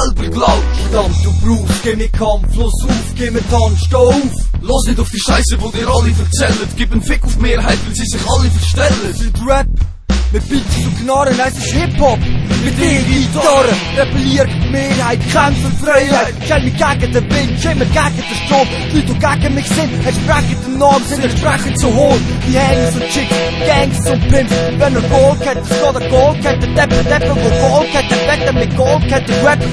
selber glaubst. Verdammt, du brauchst, geh mit kampflos auf, geh mit Hand, steh auf. Los nicht auf die Scheiße, wo dir alle erzählen. Gib einen Fick auf die Mehrheit, weil sie sich alle verstellen. Sind Rap, mit Beats und Knarren, es ist Hip-Hop. Mit E-Gitarre, rebelliert die Mehrheit, kämpft für Freiheit. Stell mich gegen den Wind, schimmer gegen den Strom. Die Leute, die gegen mich sind, entsprechen den Namen, sind entsprechend zu hoch. Die Hangs und Chicks, Gangs und Pimps. Wenn er Gold hat, es geht er Gold hat, der Deppen, wo Gold hat, der Wetter mit Gold hat, der Rap.